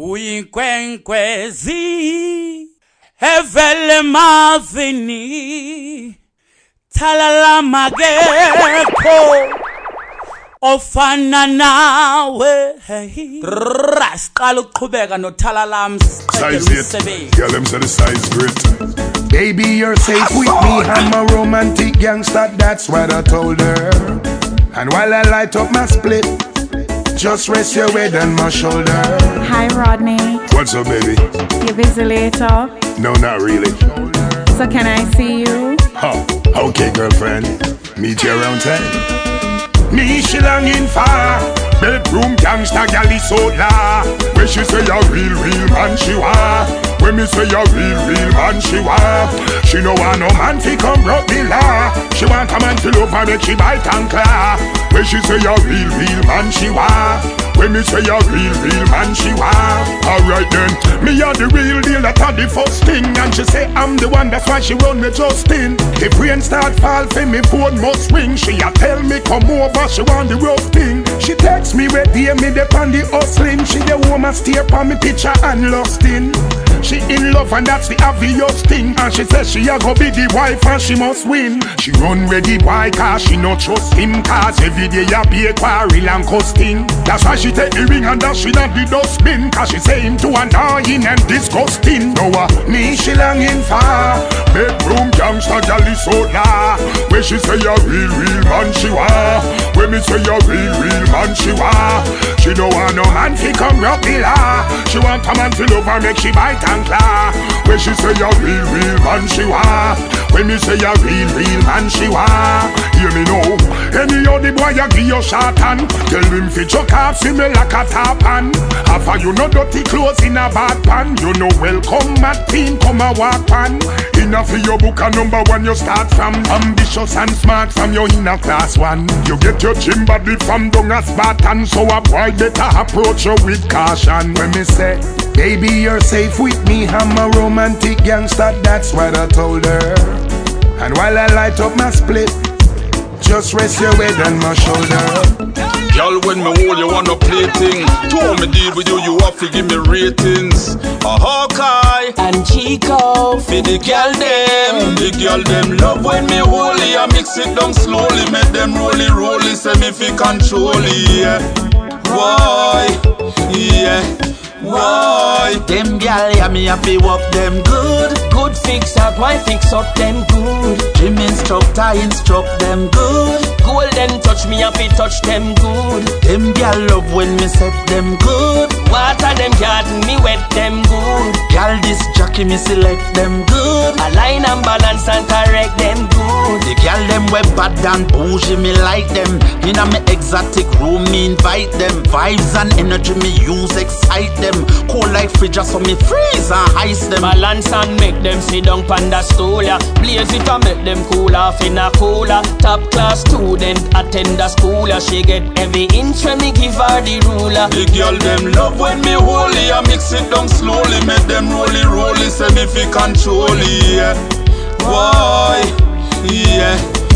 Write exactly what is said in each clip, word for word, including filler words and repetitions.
Uyinkwenkwezi evele mavini talala mageko ofana nawe siqala ukuqhubeka nothalala msebenzi. Girl, them say the size great. Baby, you're safe with me. I'm a romantic gangster, that's what I told her. And while I light up my split, just rest your head on my shoulder. Hi, Rodney. What's up, baby? You busy later? No, not really. So can I see you? Oh, okay, girlfriend. Meet you around ten. Me, she longing for bedroom gangster, gal is so la. When she say a real, real man, she wa. When me say a real, real man, she wa. She no want no man fi come broke the law. She want a man to love her, make she bite and claw. When she say a real, real man, she wa. When me say a real, real man, she wa. Alright then, me a the real deal, that a the first thing. And she say I'm the one, that's why she run me Justin. If rain start fall, for me phone must ring. She a tell me come over, she want the rough thing. She text me with the me the on the hustling. She the woman stare on me picture and lost in. She in love and that's the obvious thing. And she says she a go be the wife and she must win. She run ready why cause she not trust him. Cause every day a be a quarrel and costing. That's why she take the ring and dash it at the dustbin. Cause she say him too annoying and disgusting. Now uh, me she longing for bedroom gangster gal is so la. When she say a real real man she wa. When me say a real real man she wa. She don't want no man fi come rock the law. She want a man to love her make she bite and claw. When she say a real real man she wa. When me say a real real man she wa. Hear me now. Any other boy a give you shot and tell him fi chuck off see me like a top hand. After you no dirty clothes in a bad pan. You know welcome at team come a walk pan. Enough for your book a number one you start from. Ambitious and smart from your inner class one. You get your gym body from down a Spartan. So a boy better approach you with caution. When me say baby you're safe with me, I'm a romantic gangster, that's what I told her. And while I light up my split, just rest your head on my shoulder. Girl, when me hold you wanna play thing. To me deal with you, you have to give me ratings. A Hawkeye and Chico for the girl them. The girl them love when me hold it. I mix it down slowly, make them rolly rolly. Say me fi control it, yeah. Why, yeah. Why? Them gal, yeah, me happy walk them good. Good fix up, why fix up them good. Gym instructor instruct them good. Golden touch me happy touch them good. Them gal love when me set them good. Water them garden me wet them good. Gal this jockey me select them good. Align and balance and correct them good. The gal them web bad and bougie me like them. In a me exotic room me invite them. Vibes and energy me use excite them. Cold like fridge so me freeze and ice them. Balance and make them sit down pan the stool, yeah. Blaze it and make them cool off in a cooler. Top class student attend the school, yeah. She get every inch when me give her the ruler. The girl them love when me hold it. I mix it down slowly, make them rolly rolly. Say me fi control it, yeah. Why, yeah.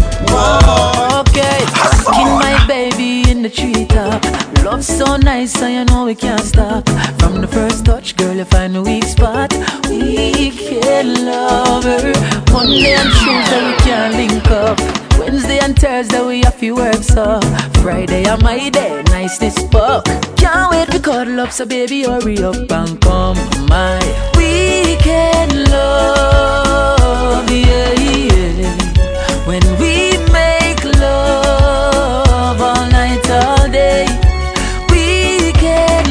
Why? Okay, skin my baby in the treetop. Love so nice, so you know we can't stop. From the first touch, girl, you find a weak spot. We can love her. Monday and Tuesday we can't link up. Wednesday and Thursday we have to work so. Friday are my day, nice this fuck. Can't wait to cuddle up, so baby hurry up and come my weekend love, yeah, yeah. When we make love all night, all day. Weekend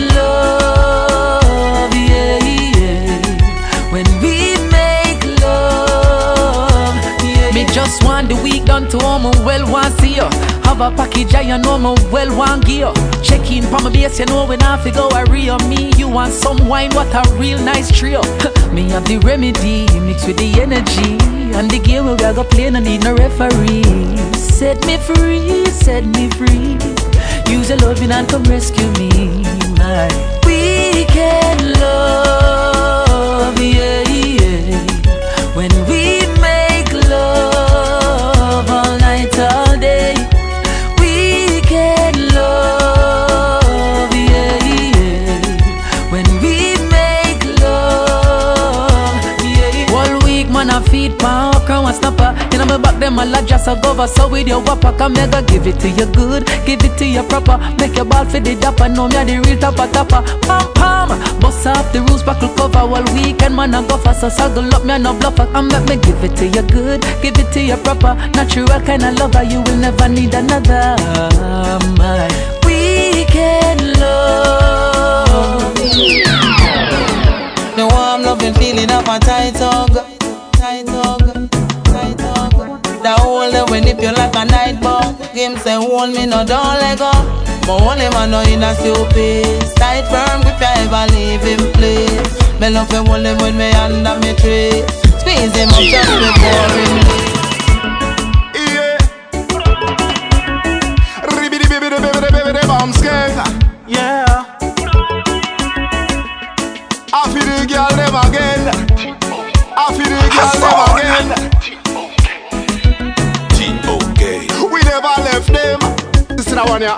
love, yeah, yeah. When we make love, yeah. Me just want the week done to all my well want see you. Have a package I know my well want gear. Check in for my base, you know when I fi go a real me. You want some wine, what a real nice trio. Me have the remedy, mixed with the energy. And the game we go play, no need no referee. Set me free, set me free. Use your loving and come rescue me. My weekend love, yeah, yeah. When we make love all night, all day. Weekend love, yeah, yeah. When we feed pan okra and snapper. You know me back them a lot just a cover. So with your whopper, come here, go give it to you good, give it to you proper. Make your ball for the dapper, know me a the real topper topper. Pam pam, bust up the rules, buckle cover. While weekend man I go fast, so saddle up me a no bluffer. And make me give it to you good, give it to you proper. Natural kind of lover, you will never need another. My weekend love. The warm loving feeling of a tight hug, tight hug, tight hug. The whole day when if you like a night bug. Him say hold me no don't let go. But only man know in a stupid. Tight firm if you ever leave him place. Me love him only when me under me tree. Squeeze him up just before him leave. Yeah. I feel the girl them again. I feel the girl them again. T O K. We never left them. This is that one, yeah.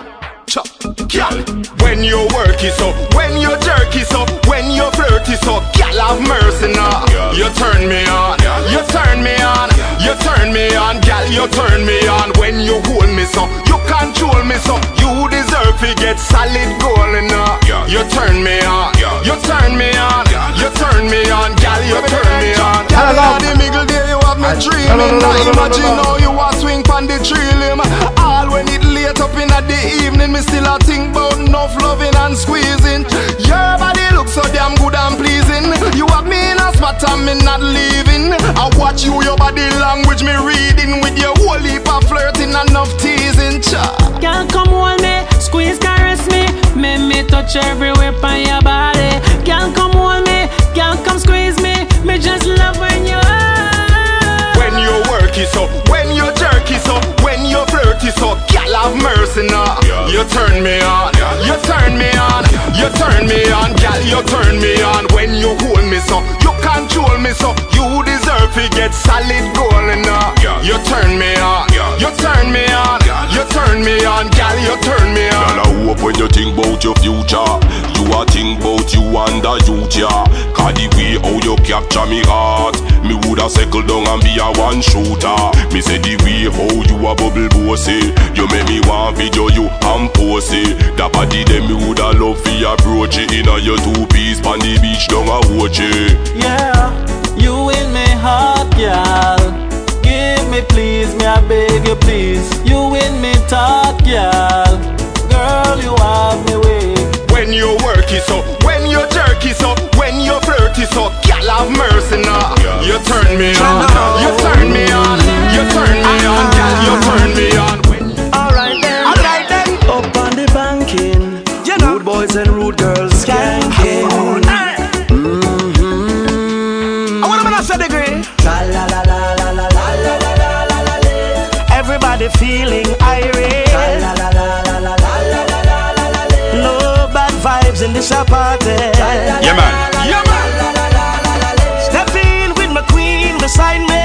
Girl, when you work it up, when you jerk it up, when you flirt it up, girl have mercy now. You turn me on, you turn me on, you turn me on, girl you turn me on. When you hold me so, you control me so, you deserve to get solid goal now. You turn me on, you turn me on, you turn me on, girl you turn me on. Girl in the middle there you have me dreaming. Now imagine how you are swing pon the tree limb. All when it late up in the evening, me still a think about enough loving and squeezing. Your body looks so damn good and pleasing. You have me in a spot and me not leaving. I watch you, your body language me reading. With your whole heap of flirting and enough teasing. Girl come hold me, squeeze caress me. Make me touch everywhere on your body. Girl come hold me, girl come squeeze me. Me just love when you are. When you work it so, when you jerk it so, when you flirt it so, girl have mercy now. You turn me on, you turn me on, you turn me on, girl you turn me on. When you hold me so, you control me so, you deserve to get solid goal now. You turn me on, you turn me on, you turn me on, girl you turn me on. Girl I hope when you think about your future, you a think about you and the youth, yeah. Cause the way how you capture me heart, me woulda settle down and be a one shooter. Me say the way how you a bubble bossy, you make me want video you and pose it. That body them me woulda love for approach it. Inna your two piece pon the beach down a watch it. Yeah, you in my heart, girl. Give me please, me I beg you please. You in me thought, girl. Girl, you have me weak. When you work it so, when you jerk it so, when you flirt it so, girl have mercy now. You turn me on, you turn me on, you turn me on, girl you turn me on. Alright then, alright then. Up on the banking, you know. Rude boys and rude girls skanking. Mm-hmm. I wanna say degree. La la la la la la la la la la la. Everybody feeling irate. La la la la la la la la la la. No bad vibes in this party. Yeah man, yeah man. Step in with my queen beside me.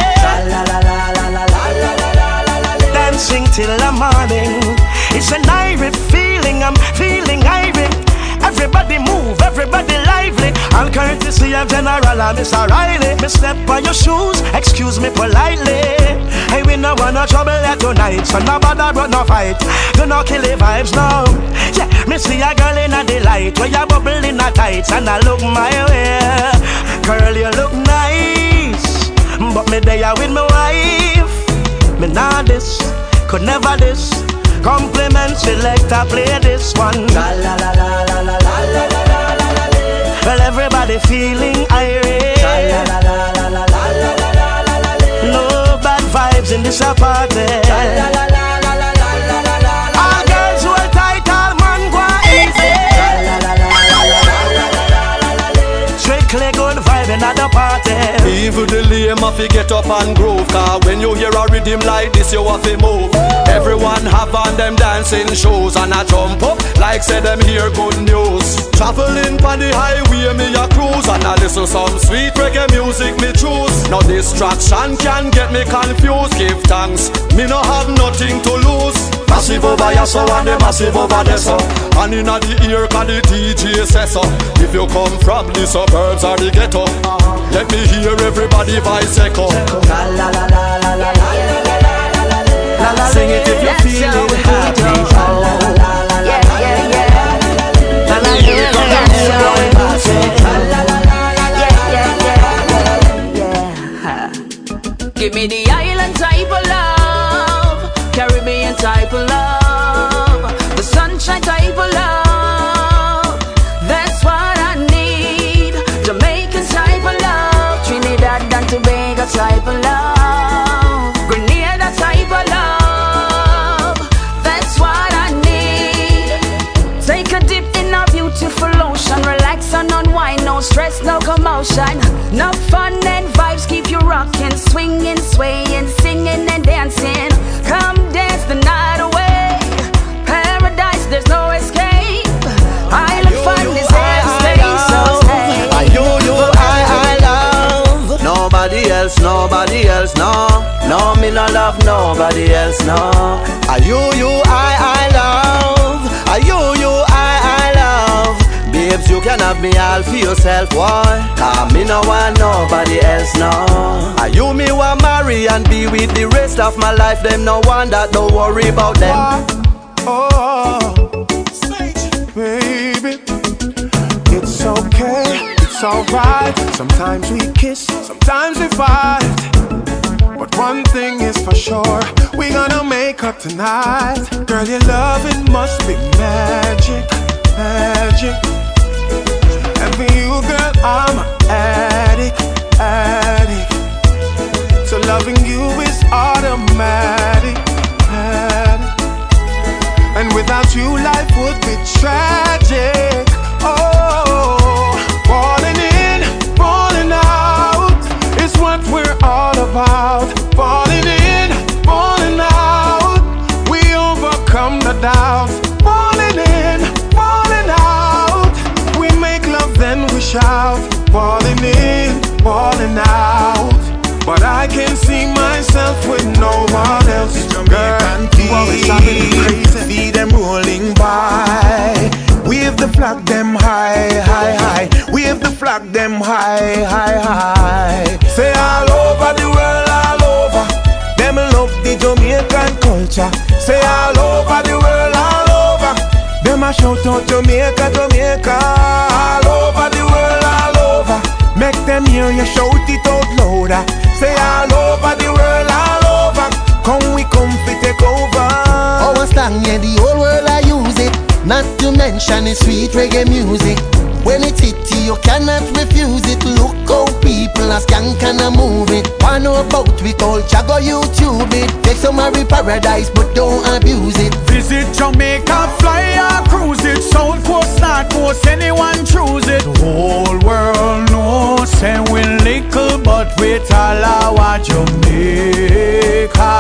Dancing till the morning. It's an irate feeling, I'm feeling irate. Everybody move, everybody lively. All courtesy of General and Mister Riley. Me step on your shoes, excuse me politely. Hey, we no want no trouble here tonight, so no bother but no fight. Do not kill the vibes now. Yeah, me see a girl in a delight, where you bubble in a tights, and I look my way. Girl, you look nice, but me there with my wife. Me not this, could never this. Compliment selector, play this one. La la la la la la la la la la la. Well, everybody feeling irate. La la la la la la la la la la. No bad vibes in this party. La la la la la la la la la. All girls hold tight, all man go easy. La la la la la la la la la. Strictly good vibe in the party. Even the lame have to get up and groove. Cause when you hear a rhythm like this, you have to move. Everyone have on them dancing shows, and I jump up like say them hear good news. Traveling on the highway, me a cruise. blues and I listen some sweet reggae music me choose. No distraction can get me confused. Give thanks, me no have nothing to lose. Massive over here so and the massive over there so. And inna the ear can the D J say so. If you come from the suburbs or the ghetto, let me hear everybody voice echo. La la la la la la la la la. Sing it if you're feeling happy. La la la la la la. Yeah yeah yeah. La la la la la. Give me the island type of love, Caribbean type of love, the sunshine type of love. That's what I need. Jamaican type of love, Trinidad and Tobago type of love, Grenada type of love. That's what I need. Take a dip in our beautiful ocean, relax and unwind, no stress, no commotion, no fun and vibes, keep you rocking, swinging, swaying, singing and dancing. Come dance the night away. Paradise, there's no escape. I look fun this here to stay, so stay. I you, you, I, I love. Nobody else, nobody else, no. No, me no love nobody else, no. I you, you, I, I love. I you, you, I, I love. Babes, you can have me all for yourself, boy. Cause me no want nobody else, no. Are you me want marry and be with the rest of my life? Them no one that don't worry about them. Oh, oh, baby, it's okay, it's alright. Sometimes we kiss, sometimes we fight. But one thing is for sure, we gonna make up tonight. Girl, your loving must be magic, magic. And for you, girl, I'm an addict, addict. So loving you is automatic, addict. And without you, life would be tragic. Oh, falling in, falling out is what we're all about. Falling in, falling out, we overcome the doubts. Falling in, falling out, we make love then we shout. Falling in, falling out, but I can see myself with no one else. Girl, you always driving me crazy. See them rolling by, wave the flag them high, high, high. Wave the flag them high, high, high. Say all over the world, all over. Them love the Jamaican culture. Say all over the world, all over. Them a shout out Jamaica, Jamaica. All over the world, all over. Make them hear you shout it out louder. Say all over the world, all over. Come we come fi take over. Our slang, yeah, the whole world I use it. Not to mention the sweet reggae music. When it hit you, you cannot refuse it. Look how people are skank and a move it. Wanna know about we culture, go YouTube it. Take some Mary Paradise, but don't abuse it. Visit Jamaica, fly or cruise it. South coast, north coast, anyone choose it. The whole world knows, say we little, but we all our Jamaica,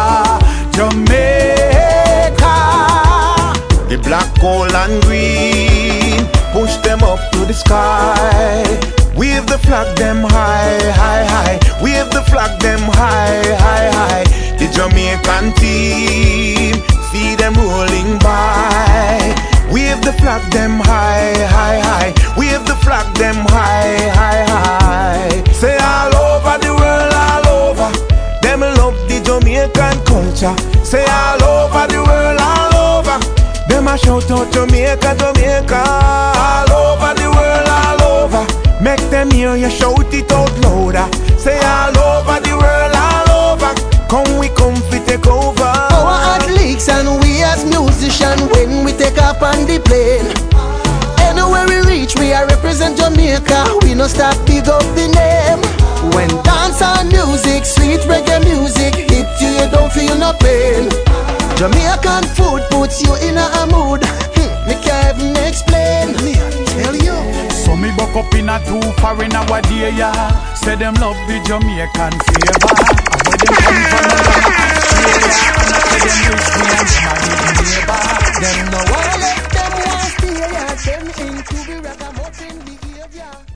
Jamaica. The black, gold and green, push them up to the sky. Wave the flag them high, high, high. Wave the flag them high, high, high. The Jamaican team, see them rolling by. Wave the flag them high, high, high. Wave the flag them high, high, high. Say all over the world, all over. Them love the Jamaican culture. Say all over the world, all over. Them a shout out Jamaica, Jamaica. All over the world, all over. Make them hear you shout it out louder. Say all over the world, all over. Come we come fi take over. Our athletes and we as musicians, when we take up on the plane, anywhere we reach, we are represent Jamaica. We no stop big up the name. When dance and music, sweet reggae music hit you, you don't feel no pain. Jamaican food puts you in a mood. Hmm, me can't even explain. Me tell you. So me buck up in a two foreign our day, yeah. Say them love the Jamaican flavor. And where them come from, Australia. And I say them wish me and my neighbor. Them no one let them want stay, yeah. Them into the ragamuffin.